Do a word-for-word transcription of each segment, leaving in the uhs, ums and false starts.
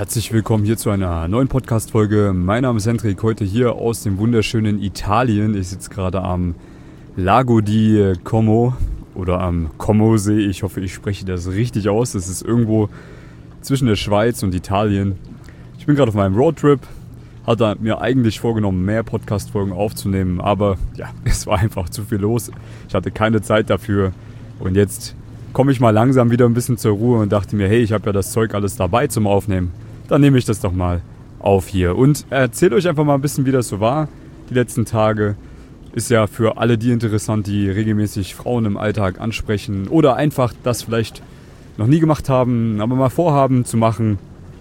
Herzlich willkommen hier zu einer neuen Podcast-Folge. Mein Name ist Hendrik, heute hier aus dem wunderschönen Italien. Ich sitze gerade am Lago di Como oder am Como-See. Ich hoffe, ich spreche das richtig aus. Das ist irgendwo zwischen der Schweiz und Italien. Ich bin gerade auf meinem Roadtrip. Hatte mir eigentlich vorgenommen, mehr Podcast-Folgen aufzunehmen, aber ja, es war einfach zu viel los. Ich hatte keine Zeit dafür und jetzt komme ich mal langsam wieder ein bisschen zur Ruhe und dachte mir, hey, ich habe ja das Zeug alles dabei zum Aufnehmen. Dann nehme ich das doch mal auf hier und erzähle euch einfach mal ein bisschen, wie das so war. Die letzten Tage ist ja für alle die interessant, die regelmäßig Frauen im Alltag ansprechen oder einfach das vielleicht noch nie gemacht haben, aber mal vorhaben zu machen.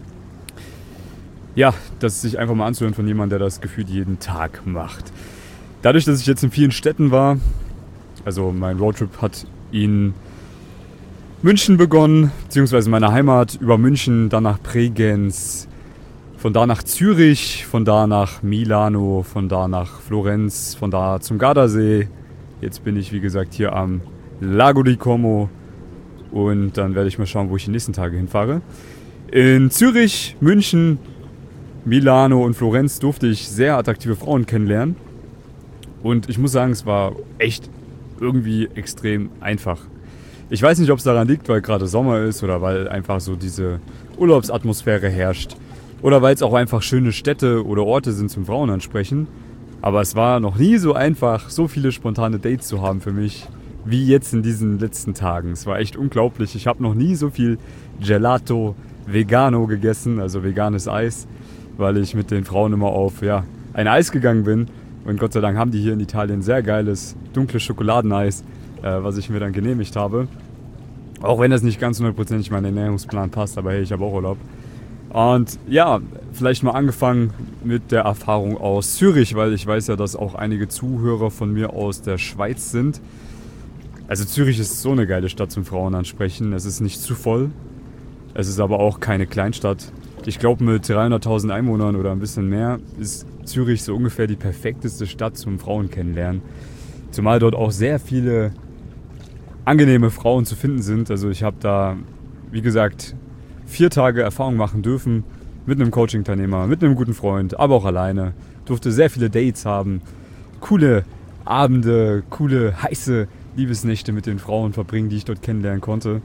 Ja, das sich einfach mal anzuhören von jemandem, der das gefühlt jeden Tag macht. Dadurch, dass ich jetzt in vielen Städten war, also mein Roadtrip hat in München begonnen, beziehungsweise meine Heimat, über München, dann nach Bregenz, von da nach Zürich, von da nach Milano, von da nach Florenz, von da zum Gardasee. Jetzt bin ich, wie gesagt, hier am Lago di Como und dann werde ich mal schauen, wo ich die nächsten Tage hinfahre. In Zürich, München, Milano und Florenz durfte ich sehr attraktive Frauen kennenlernen und ich muss sagen, es war echt irgendwie extrem einfach. Ich weiß nicht, ob es daran liegt, weil gerade Sommer ist oder weil einfach so diese Urlaubsatmosphäre herrscht oder weil es auch einfach schöne Städte oder Orte sind zum Frauen ansprechen. Aber es war noch nie so einfach, so viele spontane Dates zu haben für mich, wie jetzt in diesen letzten Tagen. Es war echt unglaublich. Ich habe noch nie so viel Gelato Vegano gegessen, also veganes Eis, weil ich mit den Frauen immer auf ja, ein Eis gegangen bin. Und Gott sei Dank haben die hier in Italien sehr geiles, dunkles Schokoladeneis, äh, was ich mir dann genehmigt habe. Auch wenn das nicht ganz hundertprozentig in meinen Ernährungsplan passt, aber hey, ich habe auch Urlaub. Und ja, vielleicht mal angefangen mit der Erfahrung aus Zürich, weil ich weiß ja, dass auch einige Zuhörer von mir aus der Schweiz sind. Also Zürich ist so eine geile Stadt zum Frauen ansprechen. Es ist nicht zu voll, es ist aber auch keine Kleinstadt. Ich glaube, mit dreihunderttausend Einwohnern oder ein bisschen mehr ist Zürich so ungefähr die perfekteste Stadt zum Frauen kennenlernen. Zumal dort auch sehr viele angenehme Frauen zu finden sind. Also ich habe da, wie gesagt, vier Tage Erfahrung machen dürfen mit einem Coaching-Teilnehmer, mit einem guten Freund, aber auch alleine. Durfte sehr viele Dates haben, coole Abende, coole, heiße Liebesnächte mit den Frauen verbringen, die ich dort kennenlernen konnte.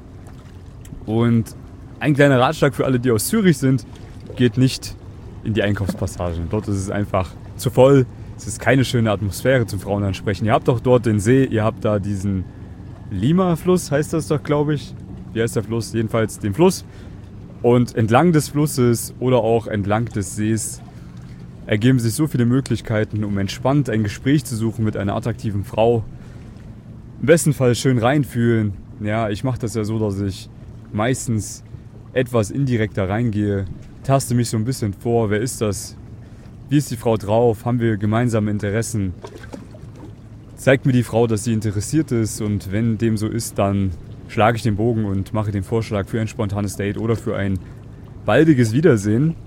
Und ein kleiner Ratschlag für alle, die aus Zürich sind, geht nicht in die Einkaufspassagen. Dort ist es einfach zu voll. Es ist keine schöne Atmosphäre zum Frauen ansprechen. Ihr habt doch dort den See, ihr habt da diesen Lima-Fluss, heißt das doch, glaube ich. Wie heißt der Fluss? Jedenfalls den Fluss. Und entlang des Flusses oder auch entlang des Sees ergeben sich so viele Möglichkeiten, um entspannt ein Gespräch zu suchen mit einer attraktiven Frau. Im besten Fall schön reinfühlen. Ja, ich mache das ja so, dass ich meistens etwas indirekter reingehe, taste mich so ein bisschen vor, wer ist das, wie ist die Frau drauf, haben wir gemeinsame Interessen, zeigt mir die Frau, dass sie interessiert ist und wenn dem so ist, dann schlage ich den Bogen und mache den Vorschlag für ein spontanes Date oder für ein baldiges Wiedersehen.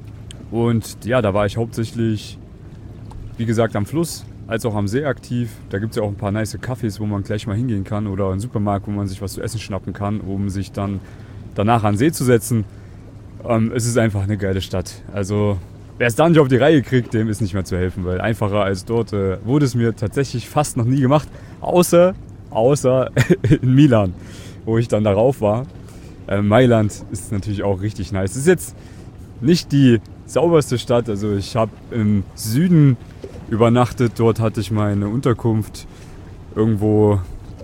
Und ja, da war ich hauptsächlich, wie gesagt, am Fluss als auch am See aktiv. Da gibt es ja auch ein paar nice Cafés, wo man gleich mal hingehen kann oder einen Supermarkt, wo man sich was zu essen schnappen kann, um sich dann danach an den See zu setzen. Ähm, es ist einfach eine geile Stadt. Also wer es da nicht auf die Reihe kriegt, dem ist nicht mehr zu helfen, weil einfacher als dort äh, wurde es mir tatsächlich fast noch nie gemacht, außer, außer in Milan, wo ich dann darauf war. Äh, Mailand ist natürlich auch richtig nice. Es ist jetzt nicht die sauberste Stadt, also ich habe im Süden übernachtet, dort hatte ich meine Unterkunft irgendwo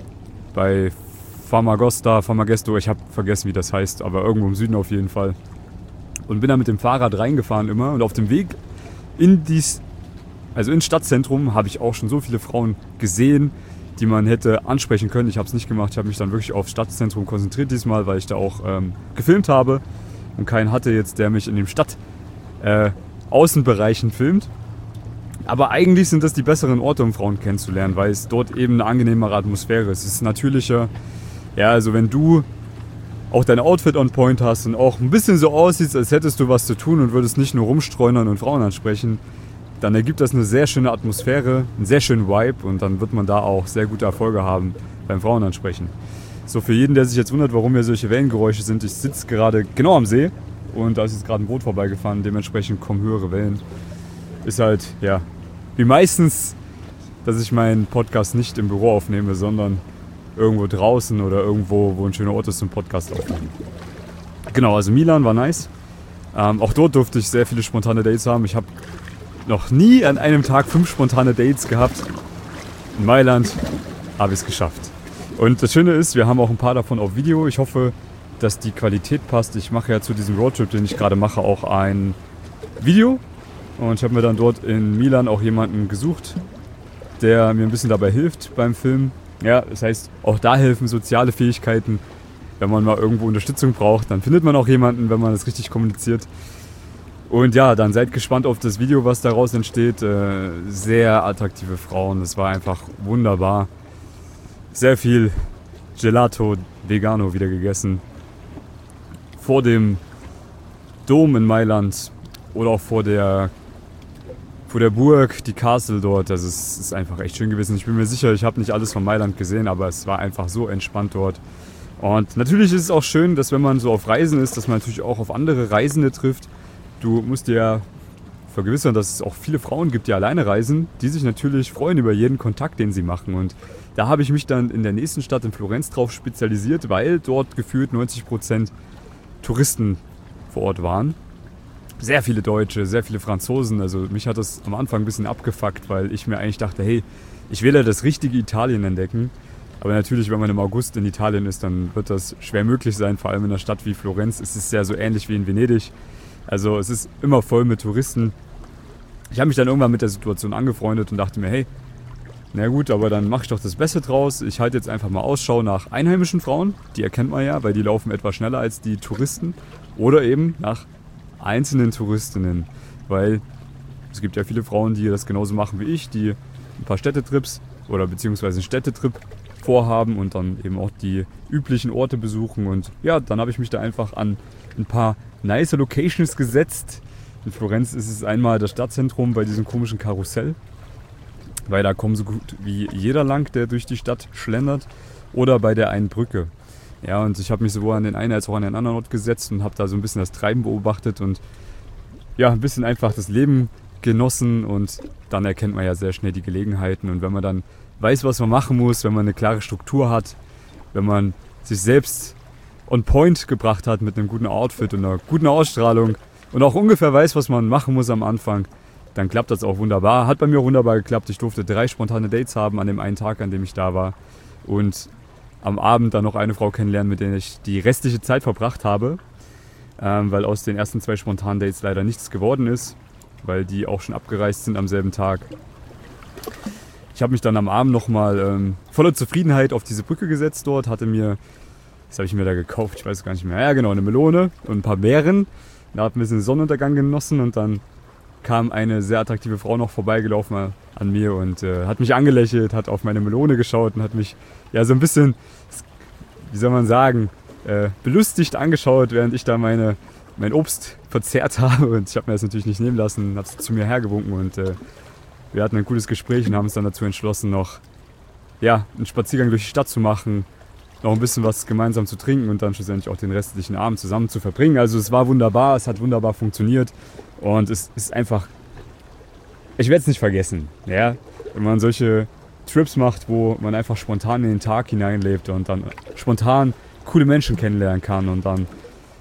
bei Famagosta, Famagesto, ich habe vergessen, wie das heißt, aber irgendwo im Süden auf jeden Fall. Und bin da mit dem Fahrrad reingefahren immer und auf dem Weg in dies, also ins Stadtzentrum habe ich auch schon so viele Frauen gesehen, die man hätte ansprechen können. Ich habe es nicht gemacht, ich habe mich dann wirklich aufs Stadtzentrum konzentriert diesmal, weil ich da auch ähm, gefilmt habe und keinen hatte jetzt, der mich in dem Stadt äh, Außenbereichen filmt. Aber eigentlich sind das die besseren Orte, um Frauen kennenzulernen, weil es dort eben eine angenehmere Atmosphäre ist. Es ist natürlicher. Ja, also wenn du auch dein Outfit on point hast und auch ein bisschen so aussiehst, als hättest du was zu tun und würdest nicht nur rumstreunern und Frauen ansprechen, dann ergibt das eine sehr schöne Atmosphäre, einen sehr schönen Vibe und dann wird man da auch sehr gute Erfolge haben beim Frauen ansprechen. So, für jeden, der sich jetzt wundert, warum hier solche Wellengeräusche sind, ich sitze gerade genau am See und da ist jetzt gerade ein Boot vorbeigefahren, dementsprechend kommen höhere Wellen. Ist halt, ja, wie meistens, dass ich meinen Podcast nicht im Büro aufnehme, sondern irgendwo draußen oder irgendwo, wo ein schöner Ort ist zum Podcast aufnehmen. Genau, also Milan war nice. Ähm, auch dort durfte ich sehr viele spontane Dates haben. Ich habe noch nie an einem Tag fünf spontane Dates gehabt. In Mailand habe ich es geschafft. Und das Schöne ist, wir haben auch ein paar davon auf Video. Ich hoffe, dass die Qualität passt. Ich mache ja zu diesem Roadtrip, den ich gerade mache, auch ein Video. Und ich habe mir dann dort in Milan auch jemanden gesucht, der mir ein bisschen dabei hilft beim Film. Ja, das heißt, auch da helfen soziale Fähigkeiten. Wenn man mal irgendwo Unterstützung braucht, dann findet man auch jemanden, wenn man das richtig kommuniziert. Und ja, dann seid gespannt auf das Video, was daraus entsteht. Äh, sehr attraktive Frauen, das war einfach wunderbar. Sehr viel Gelato Vegano wieder gegessen. Vor dem Dom in Mailand oder auch vor der, vor der Burg, die Castle dort. Das ist, ist einfach echt schön gewesen. Ich bin mir sicher, ich habe nicht alles von Mailand gesehen, aber es war einfach so entspannt dort. Und natürlich ist es auch schön, dass wenn man so auf Reisen ist, dass man natürlich auch auf andere Reisende trifft. Du musst dir ja vergewissern, dass es auch viele Frauen gibt, die alleine reisen, die sich natürlich freuen über jeden Kontakt, den sie machen. Und da habe ich mich dann in der nächsten Stadt in Florenz drauf spezialisiert, weil dort gefühlt neunzig Prozent Touristen vor Ort waren. Sehr viele Deutsche, sehr viele Franzosen. Also mich hat das am Anfang ein bisschen abgefuckt, weil ich mir eigentlich dachte, hey, ich will ja das richtige Italien entdecken. Aber natürlich, wenn man im August in Italien ist, dann wird das schwer möglich sein. Vor allem in einer Stadt wie Florenz ist es ja so ähnlich wie in Venedig. Also es ist immer voll mit Touristen. Ich habe mich dann irgendwann mit der Situation angefreundet und dachte mir, hey, na gut, aber dann mache ich doch das Beste draus. Ich halte jetzt einfach mal Ausschau nach einheimischen Frauen. Die erkennt man ja, weil die laufen etwas schneller als die Touristen. Oder eben nach einzelnen Touristinnen. Weil es gibt ja viele Frauen, die das genauso machen wie ich, die ein paar Städtetrips oder beziehungsweise einen Städtetrip vorhaben und dann eben auch die üblichen Orte besuchen. Und ja, dann habe ich mich da einfach an ein paar nice Locations gesetzt. In Florenz ist es einmal das Stadtzentrum bei diesem komischen Karussell, weil da kommt so gut wie jeder lang, der durch die Stadt schlendert, oder bei der einen Brücke. Ja, und ich habe mich sowohl an den einen als auch an den anderen Ort gesetzt und habe da so ein bisschen das Treiben beobachtet und ja, ein bisschen einfach das Leben genossen, und dann erkennt man ja sehr schnell die Gelegenheiten. Und wenn man dann weiß, was man machen muss, wenn man eine klare Struktur hat, wenn man sich selbst on point gebracht hat mit einem guten Outfit und einer guten Ausstrahlung und auch ungefähr weiß, was man machen muss am Anfang, dann klappt das auch wunderbar. Hat bei mir wunderbar geklappt. Ich durfte drei spontane Dates haben an dem einen Tag, an dem ich da war, und am Abend dann noch eine Frau kennenlernen, mit der ich die restliche Zeit verbracht habe, ähm, weil aus den ersten zwei spontanen Dates leider nichts geworden ist, weil die auch schon abgereist sind am selben Tag. Ich habe mich dann am Abend nochmal ähm, voller Zufriedenheit auf diese Brücke gesetzt dort, hatte mir, was habe ich mir da gekauft, ich weiß gar nicht mehr, ja genau, eine Melone und ein paar Beeren. Da habe ich ein bisschen den Sonnenuntergang genossen und dann kam eine sehr attraktive Frau noch vorbeigelaufen an mir und äh, hat mich angelächelt, hat auf meine Melone geschaut und hat mich ja so ein bisschen, wie soll man sagen, äh, belustigt angeschaut, während ich da meine, mein Obst verzehrt habe. Und ich habe mir das natürlich nicht nehmen lassen, habe zu mir hergewunken und äh, wir hatten ein gutes Gespräch und haben uns dann dazu entschlossen, noch ja, einen Spaziergang durch die Stadt zu machen, noch ein bisschen was gemeinsam zu trinken und dann schlussendlich auch den restlichen Abend zusammen zu verbringen. Also es war wunderbar, es hat wunderbar funktioniert und es ist einfach, ich werde es nicht vergessen, ja, wenn man solche Trips macht, wo man einfach spontan in den Tag hineinlebt und dann spontan coole Menschen kennenlernen kann und dann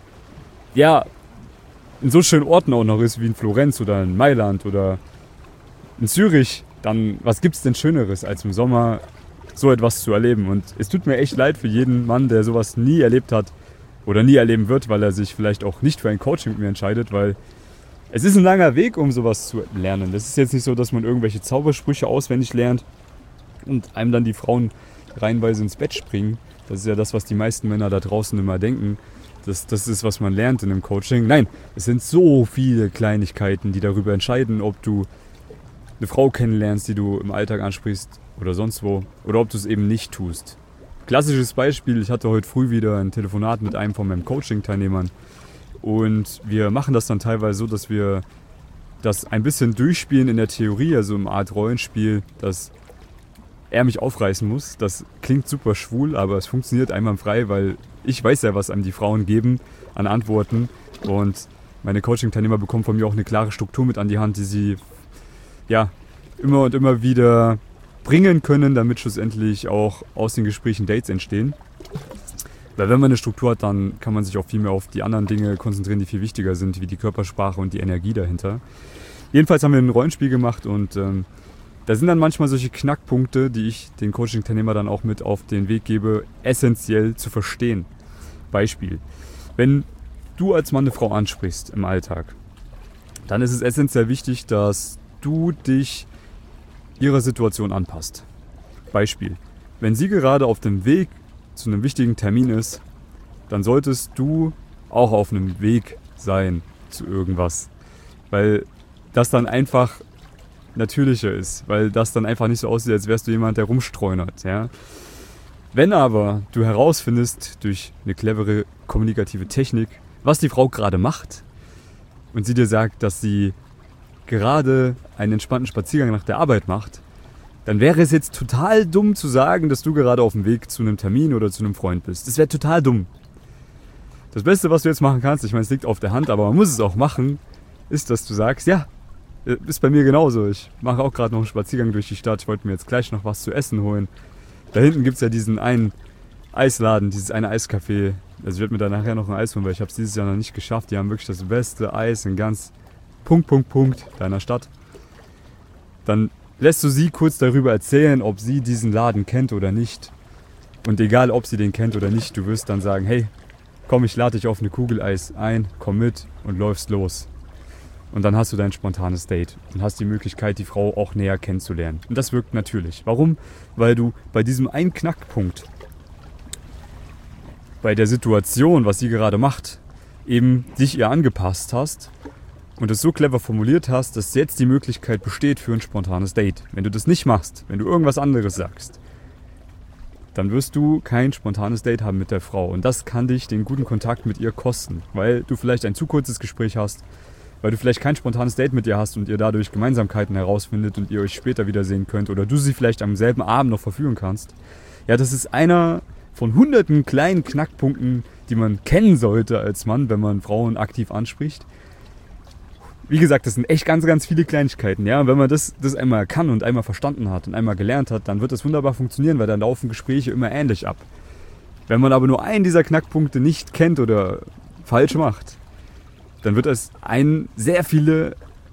ja in so schönen Orten auch noch ist wie in Florenz oder in Mailand oder in Zürich, dann was gibt's denn Schöneres als im Sommer so etwas zu erleben? Und es tut mir echt leid für jeden Mann, der sowas nie erlebt hat oder nie erleben wird, weil er sich vielleicht auch nicht für ein Coaching mit mir entscheidet, weil es ist ein langer Weg, um sowas zu lernen. Das ist jetzt nicht so, dass man irgendwelche Zaubersprüche auswendig lernt und einem dann die Frauen reihenweise ins Bett springen. Das ist ja das, was die meisten Männer da draußen immer denken. Das, das ist, was man lernt in einem Coaching. Nein, es sind so viele Kleinigkeiten, die darüber entscheiden, ob du eine Frau kennenlernst, die du im Alltag ansprichst oder sonst wo, oder ob du es eben nicht tust. Klassisches Beispiel, ich hatte heute früh wieder ein Telefonat mit einem von meinen Coaching-Teilnehmern und wir machen das dann teilweise so, dass wir das ein bisschen durchspielen in der Theorie, also im Art Rollenspiel, dass er mich aufreißen muss. Das klingt super schwul, aber es funktioniert einwandfrei, weil ich weiß ja, was einem die Frauen geben an Antworten. Und meine Coaching-Teilnehmer bekommen von mir auch eine klare Struktur mit an die Hand, die sie ja immer und immer wieder bringen können, damit schlussendlich auch aus den Gesprächen Dates entstehen. Weil wenn man eine Struktur hat, dann kann man sich auch viel mehr auf die anderen Dinge konzentrieren, die viel wichtiger sind, wie die Körpersprache und die Energie dahinter. Jedenfalls haben wir ein Rollenspiel gemacht und ähm, da sind dann manchmal solche Knackpunkte, die ich den Coaching-Teilnehmer dann auch mit auf den Weg gebe, essentiell zu verstehen. Beispiel: Wenn du als Mann eine Frau ansprichst im Alltag, dann ist es essentiell wichtig, dass du dich ihrer Situation anpasst. Beispiel: Wenn sie gerade auf dem Weg zu einem wichtigen Termin ist, dann solltest du auch auf einem Weg sein zu irgendwas. Weil das dann einfach natürlicher ist, weil das dann einfach nicht so aussieht, als wärst du jemand, der rumstreunert. Ja? Wenn aber du herausfindest, durch eine clevere kommunikative Technik, was die Frau gerade macht und sie dir sagt, dass sie gerade einen entspannten Spaziergang nach der Arbeit macht, dann wäre es jetzt total dumm zu sagen, dass du gerade auf dem Weg zu einem Termin oder zu einem Freund bist. Das wäre total dumm. Das Beste, was du jetzt machen kannst, ich meine, es liegt auf der Hand, aber man muss es auch machen, ist, dass du sagst, ja, ist bei mir genauso. Ich mache auch gerade noch einen Spaziergang durch die Stadt. Ich wollte mir jetzt gleich noch was zu essen holen. Da hinten gibt es ja diesen einen Eisladen, dieses eine Eiscafé. Also ich werde mir da nachher noch ein Eis holen, weil ich habe es dieses Jahr noch nicht geschafft. Die haben wirklich das beste Eis in ganz Punkt, Punkt, Punkt deiner Stadt. Dann lässt du sie kurz darüber erzählen, ob sie diesen Laden kennt oder nicht. Und egal, ob sie den kennt oder nicht, du wirst dann sagen, hey, komm, ich lade dich auf eine Kugel Eis ein, komm mit und läufst los. Und dann hast du dein spontanes Date und hast die Möglichkeit, die Frau auch näher kennenzulernen. Und das wirkt natürlich. Warum? Weil du bei diesem einen Knackpunkt, bei der Situation, was sie gerade macht, eben dich ihr angepasst hast und es so clever formuliert hast, dass jetzt die Möglichkeit besteht für ein spontanes Date. Wenn du das nicht machst, wenn du irgendwas anderes sagst, dann wirst du kein spontanes Date haben mit der Frau. Und das kann dich den guten Kontakt mit ihr kosten, weil du vielleicht ein zu kurzes Gespräch hast, weil du vielleicht kein spontanes Date mit ihr hast und ihr dadurch Gemeinsamkeiten herausfindet und ihr euch später wiedersehen könnt oder du sie vielleicht am selben Abend noch verführen kannst. Ja, das ist einer von hunderten kleinen Knackpunkten, die man kennen sollte als Mann, wenn man Frauen aktiv anspricht. Wie gesagt, das sind echt ganz, ganz viele Kleinigkeiten. Ja? Und wenn man das, das einmal kann und einmal verstanden hat und einmal gelernt hat, dann wird das wunderbar funktionieren, weil dann laufen Gespräche immer ähnlich ab. Wenn man aber nur einen dieser Knackpunkte nicht kennt oder falsch macht, dann wird es einen sehr viele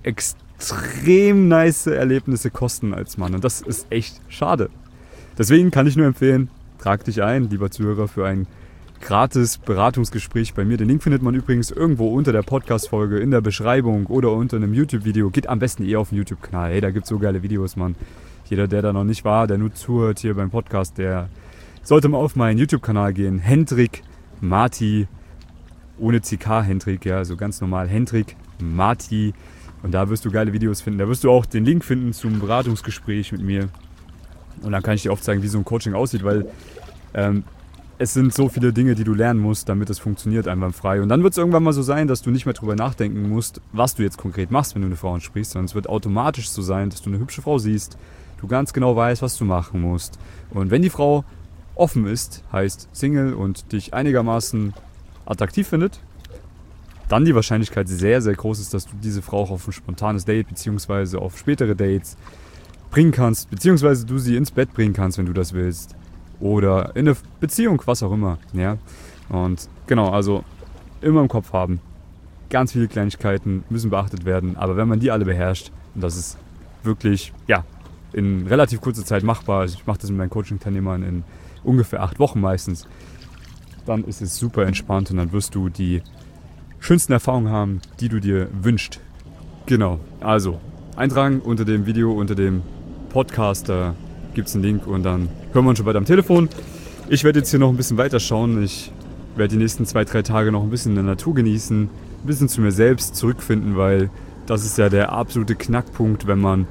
extrem nice Erlebnisse kosten als Mann. Und das ist echt schade. Deswegen kann ich nur empfehlen, trag dich ein, lieber Zuhörer, für ein gratis Beratungsgespräch bei mir. Den Link findet man übrigens irgendwo unter der Podcast-Folge, in der Beschreibung oder unter einem YouTube-Video. Geht am besten eh auf den YouTube-Kanal. Hey, da gibt es so geile Videos, Mann. Jeder, der da noch nicht war, der nur zuhört hier beim Podcast, der sollte mal auf meinen YouTube-Kanal gehen. Hendrik Marti, ohne C K Hendrik, ja, also ganz normal Hendrik Marti. Und da wirst du geile Videos finden. Da wirst du auch den Link finden zum Beratungsgespräch mit mir. Und dann kann ich dir aufzeigen, wie so ein Coaching aussieht, weil ähm, es sind so viele Dinge, die du lernen musst, damit es funktioniert einwandfrei. Und dann wird es irgendwann mal so sein, dass du nicht mehr drüber nachdenken musst, was du jetzt konkret machst, wenn du eine Frau ansprichst, sondern es wird automatisch so sein, dass du eine hübsche Frau siehst, du ganz genau weißt, was du machen musst. Und wenn die Frau offen ist, heißt Single und dich einigermaßen attraktiv findet, dann die Wahrscheinlichkeit sehr, sehr groß ist, dass du diese Frau auch auf ein spontanes Date bzw. auf spätere Dates bringen kannst, beziehungsweise du sie ins Bett bringen kannst, wenn du das willst. Oder in eine Beziehung, was auch immer. Ja? Und genau, also immer im Kopf haben. Ganz viele Kleinigkeiten müssen beachtet werden, aber wenn man die alle beherrscht, und das ist wirklich ja, in relativ kurzer Zeit machbar, also ich mache das mit meinen Coaching-Teilnehmern in ungefähr acht Wochen meistens, dann ist es super entspannt und dann wirst du die schönsten Erfahrungen haben, die du dir wünschst. Genau, also eintragen unter dem Video, unter dem Podcast, da gibt es einen Link und dann hören wir uns schon bald am Telefon. Ich werde jetzt hier noch ein bisschen weiter schauen. Ich werde die nächsten zwei, drei Tage noch ein bisschen in der Natur genießen, ein bisschen zu mir selbst zurückfinden, weil das ist ja der absolute Knackpunkt, wenn man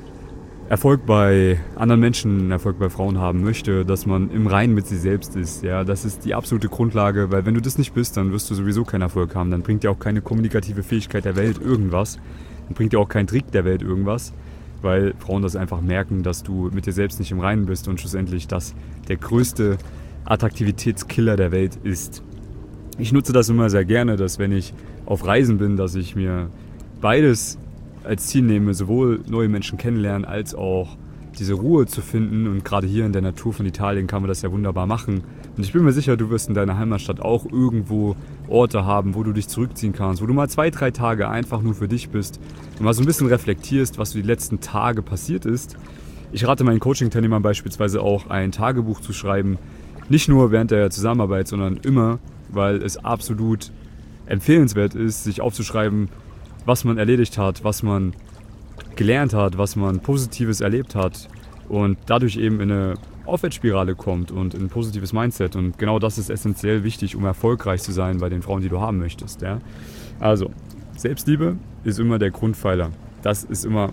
Erfolg bei anderen Menschen, Erfolg bei Frauen haben möchte, dass man im Reinen mit sich selbst ist. Ja, das ist die absolute Grundlage, weil wenn du das nicht bist, dann wirst du sowieso keinen Erfolg haben. Dann bringt dir auch keine kommunikative Fähigkeit der Welt irgendwas. Dann bringt dir auch kein Trick der Welt irgendwas. weil Frauen das einfach merken, dass du mit dir selbst nicht im Reinen bist und schlussendlich das der größte Attraktivitätskiller der Welt ist. Ich nutze das immer sehr gerne, dass wenn ich auf Reisen bin, dass ich mir beides als Ziel nehme, sowohl neue Menschen kennenlernen, als auch diese Ruhe zu finden. Und gerade hier in der Natur von Italien kann man das ja wunderbar machen. Und ich bin mir sicher, du wirst in deiner Heimatstadt auch irgendwo Orte haben, wo du dich zurückziehen kannst, wo du mal zwei, drei Tage einfach nur für dich bist und mal so ein bisschen reflektierst, was so die letzten Tage passiert ist. Ich rate meinen Coaching-Teilnehmern beispielsweise auch, ein Tagebuch zu schreiben, nicht nur während der Zusammenarbeit, sondern immer, weil es absolut empfehlenswert ist, sich aufzuschreiben, was man erledigt hat, was man gelernt hat, was man Positives erlebt hat und dadurch eben in eine Aufwärtsspirale kommt und in ein positives Mindset. Und genau das ist essentiell wichtig, um erfolgreich zu sein bei den Frauen, die du haben möchtest. Ja? Also, Selbstliebe ist immer der Grundpfeiler. Das ist immer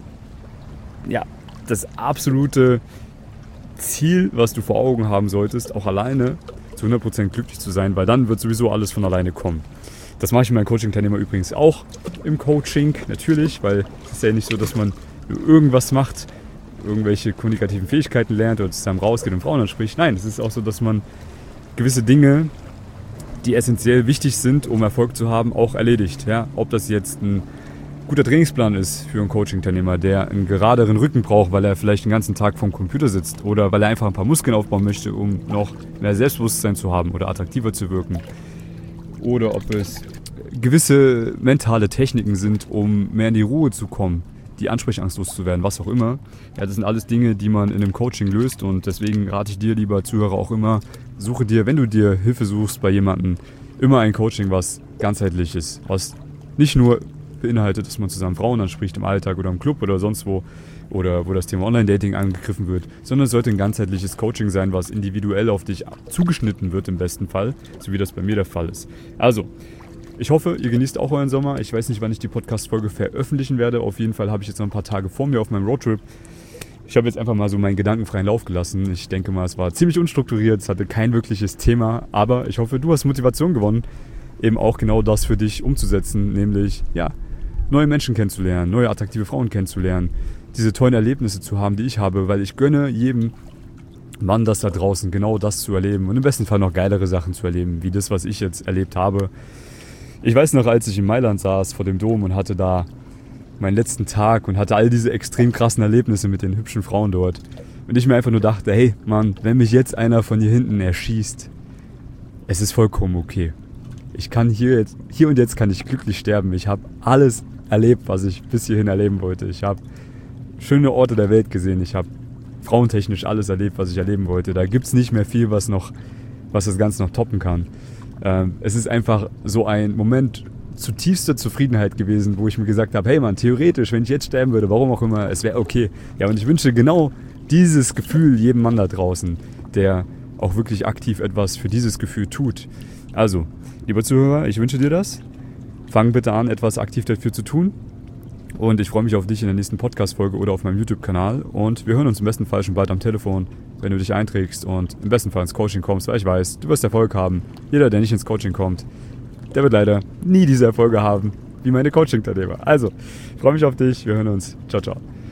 ja, das absolute Ziel, was du vor Augen haben solltest, auch alleine zu hundert Prozent glücklich zu sein, weil dann wird sowieso alles von alleine kommen. Das mache ich mit meinen Coaching-Teilnehmern übrigens auch im Coaching, natürlich, weil es ist ja nicht so, dass man irgendwas macht, irgendwelche kommunikativen Fähigkeiten lernt oder zusammen rausgeht und Frauen anspricht. Nein, es ist auch so, dass man gewisse Dinge, die essentiell wichtig sind, um Erfolg zu haben, auch erledigt. Ja? Ob das jetzt ein guter Trainingsplan ist für einen Coaching-Teilnehmer, der einen geraderen Rücken braucht, weil er vielleicht den ganzen Tag vorm Computer sitzt oder weil er einfach ein paar Muskeln aufbauen möchte, um noch mehr Selbstbewusstsein zu haben oder attraktiver zu wirken. Oder ob es gewisse mentale Techniken sind, um mehr in die Ruhe zu kommen, die ansprechangstlos zu werden, was auch immer. Ja, das sind alles Dinge, die man in einem Coaching löst und deswegen rate ich dir, lieber Zuhörer, auch immer, suche dir, wenn du dir Hilfe suchst bei jemandem, immer ein Coaching, was ganzheitlich ist, was nicht nur beinhaltet, dass man zusammen Frauen anspricht im Alltag oder im Club oder sonst wo oder wo das Thema Online-Dating angegriffen wird, sondern es sollte ein ganzheitliches Coaching sein, was individuell auf dich zugeschnitten wird im besten Fall, so wie das bei mir der Fall ist. Also, ich hoffe, ihr genießt auch euren Sommer. Ich weiß nicht, wann ich die Podcast-Folge veröffentlichen werde. Auf jeden Fall habe ich jetzt noch ein paar Tage vor mir auf meinem Roadtrip. Ich habe jetzt einfach mal so meinen gedankenfreien Lauf gelassen. Ich denke mal, es war ziemlich unstrukturiert, es hatte kein wirkliches Thema, aber ich hoffe, du hast Motivation gewonnen, eben auch genau das für dich umzusetzen, nämlich, ja, neue Menschen kennenzulernen, neue attraktive Frauen kennenzulernen, diese tollen Erlebnisse zu haben, die ich habe, weil ich gönne jedem Mann das da draußen, genau das zu erleben und im besten Fall noch geilere Sachen zu erleben, wie das, was ich jetzt erlebt habe. Ich weiß noch, als ich in Mailand saß vor dem Dom und hatte da meinen letzten Tag und hatte all diese extrem krassen Erlebnisse mit den hübschen Frauen dort und ich mir einfach nur dachte, hey Mann, wenn mich jetzt einer von hier hinten erschießt, es ist vollkommen okay. Ich kann hier jetzt, hier und jetzt kann ich glücklich sterben. Ich habe alles erlebt, was ich bis hierhin erleben wollte. Ich habe schöne Orte der Welt gesehen. Ich habe frauentechnisch alles erlebt, was ich erleben wollte. Da gibt es nicht mehr viel, was noch, was das Ganze noch toppen kann. Ähm, es ist einfach so ein Moment zutiefster Zufriedenheit gewesen, wo ich mir gesagt habe, hey Mann, theoretisch, wenn ich jetzt sterben würde, warum auch immer, es wäre okay. Ja, und ich wünsche genau dieses Gefühl jedem Mann da draußen, der auch wirklich aktiv etwas für dieses Gefühl tut. Also, lieber Zuhörer, ich wünsche dir das. Fang bitte an, etwas aktiv dafür zu tun. Und ich freue mich auf dich in der nächsten Podcast-Folge oder auf meinem YouTube-Kanal. Und wir hören uns im besten Fall schon bald am Telefon, wenn du dich einträgst und im besten Fall ins Coaching kommst, weil ich weiß, du wirst Erfolg haben. Jeder, der nicht ins Coaching kommt, der wird leider nie diese Erfolge haben, wie meine Coaching-Teilnehmer. Also, ich freue mich auf dich. Wir hören uns. Ciao, ciao.